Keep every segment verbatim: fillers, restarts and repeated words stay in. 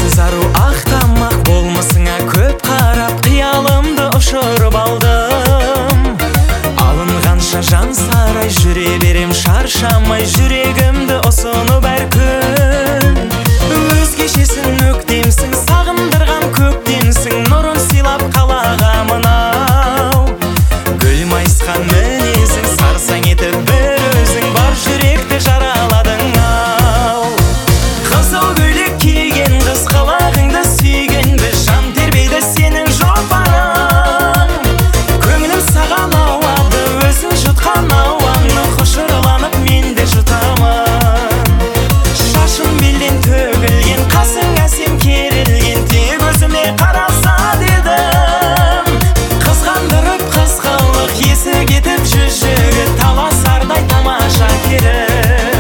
зару ақтамақ болмысыңа көп қарап қиялымды ұшырып алдым. Алынғанша жан сарай жүре берем шаршамай, жүрегімді ұсынып әр күн. Өзгешесің, өктемсің, сағындырған көктемсің, нұрын сыйлап қалаға мынау. Гүл майысқан мінезің, сарсаң етіп бір өзің, бар жүректі жараладың ау. Қызыл көйлек киген қыз қылығыңды сүйгенді, жан тербейді сенің жұпарың. Көңілім саған ауады, өзің жұтқан ауаңны, құшырланып мен де жұтамын. Шашым белден төгілген, қасың әсем керілген, тек өзіме қараса дедім. Қызғандырып қызғалық, есі кетіп жүз жігіт, таласардай тамаша керім.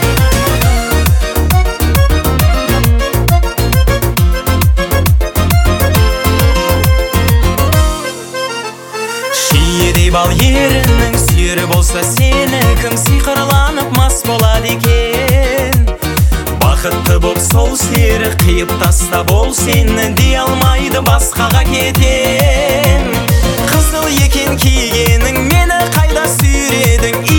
Шиедей бал ерінің сүйері болса сені кім, сиқырланып мас болады екен. Бақытты боп сол сері қиып таста бол сені, дей алмайды басқаға кетем. Қызыл екен кигенің, мені қайда сүйредің,